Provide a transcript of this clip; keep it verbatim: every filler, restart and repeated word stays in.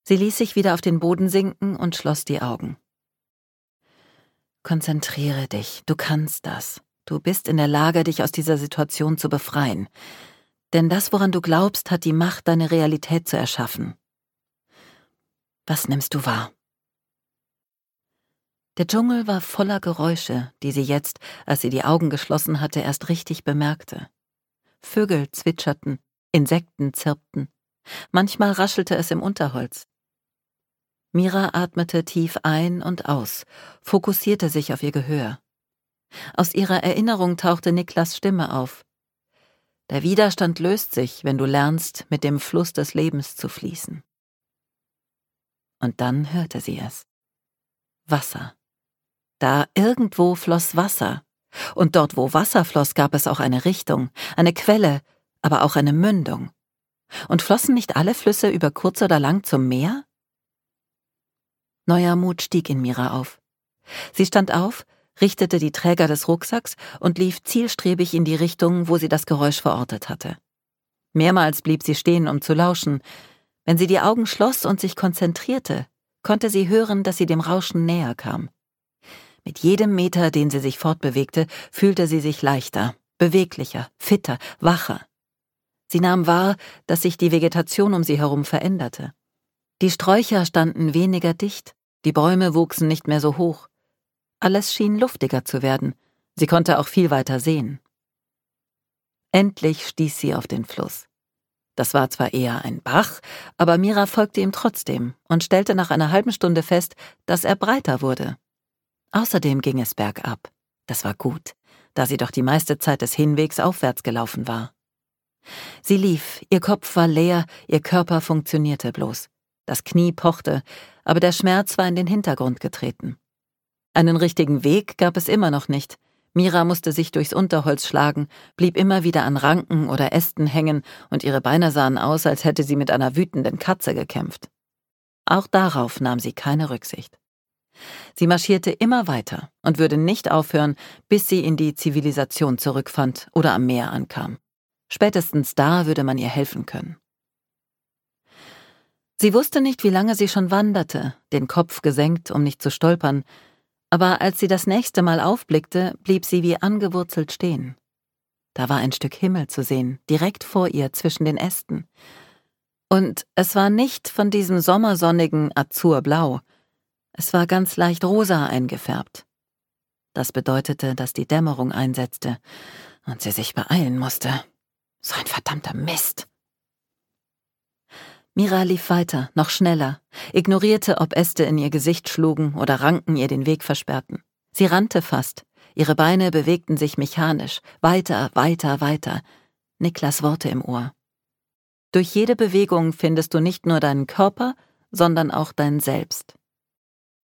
Sie ließ sich wieder auf den Boden sinken und schloss die Augen. Konzentriere dich, du kannst das. Du bist in der Lage, dich aus dieser Situation zu befreien. Denn das, woran du glaubst, hat die Macht, deine Realität zu erschaffen. Was nimmst du wahr? Der Dschungel war voller Geräusche, die sie jetzt, als sie die Augen geschlossen hatte, erst richtig bemerkte. Vögel zwitscherten, Insekten zirpten. Manchmal raschelte es im Unterholz. Mira atmete tief ein und aus, fokussierte sich auf ihr Gehör. Aus ihrer Erinnerung tauchte Niklas Stimme auf. Der Widerstand löst sich, wenn du lernst, mit dem Fluss des Lebens zu fließen. Und dann hörte sie es. Wasser. Da irgendwo floss Wasser. Und dort, wo Wasser floss, gab es auch eine Richtung, eine Quelle, aber auch eine Mündung. Und flossen nicht alle Flüsse über kurz oder lang zum Meer? Neuer Mut stieg in Mira auf. Sie stand auf, richtete die Träger des Rucksacks und lief zielstrebig in die Richtung, wo sie das Geräusch verortet hatte. Mehrmals blieb sie stehen, um zu lauschen. Wenn sie die Augen schloss und sich konzentrierte, konnte sie hören, dass sie dem Rauschen näher kam. Mit jedem Meter, den sie sich fortbewegte, fühlte sie sich leichter, beweglicher, fitter, wacher. Sie nahm wahr, dass sich die Vegetation um sie herum veränderte. Die Sträucher standen weniger dicht, die Bäume wuchsen nicht mehr so hoch. Alles schien luftiger zu werden, sie konnte auch viel weiter sehen. Endlich stieß sie auf den Fluss. Das war zwar eher ein Bach, aber Mira folgte ihm trotzdem und stellte nach einer halben Stunde fest, dass er breiter wurde. Außerdem ging es bergab. Das war gut, da sie doch die meiste Zeit des Hinwegs aufwärts gelaufen war. Sie lief, ihr Kopf war leer, ihr Körper funktionierte bloß. Das Knie pochte, aber der Schmerz war in den Hintergrund getreten. Einen richtigen Weg gab es immer noch nicht. Mira musste sich durchs Unterholz schlagen, blieb immer wieder an Ranken oder Ästen hängen und ihre Beine sahen aus, als hätte sie mit einer wütenden Katze gekämpft. Auch darauf nahm sie keine Rücksicht. Sie marschierte immer weiter und würde nicht aufhören, bis sie in die Zivilisation zurückfand oder am Meer ankam. Spätestens da würde man ihr helfen können. Sie wusste nicht, wie lange sie schon wanderte, den Kopf gesenkt, um nicht zu stolpern, aber als sie das nächste Mal aufblickte, blieb sie wie angewurzelt stehen. Da war ein Stück Himmel zu sehen, direkt vor ihr zwischen den Ästen. Und es war nicht von diesem sommersonnigen Azurblau, es war ganz leicht rosa eingefärbt. Das bedeutete, dass die Dämmerung einsetzte und sie sich beeilen musste. So ein verdammter Mist! Mira lief weiter, noch schneller, ignorierte, ob Äste in ihr Gesicht schlugen oder Ranken ihr den Weg versperrten. Sie rannte fast, ihre Beine bewegten sich mechanisch, weiter, weiter, weiter. Niklas Worte im Ohr. Durch jede Bewegung findest du nicht nur deinen Körper, sondern auch dein Selbst.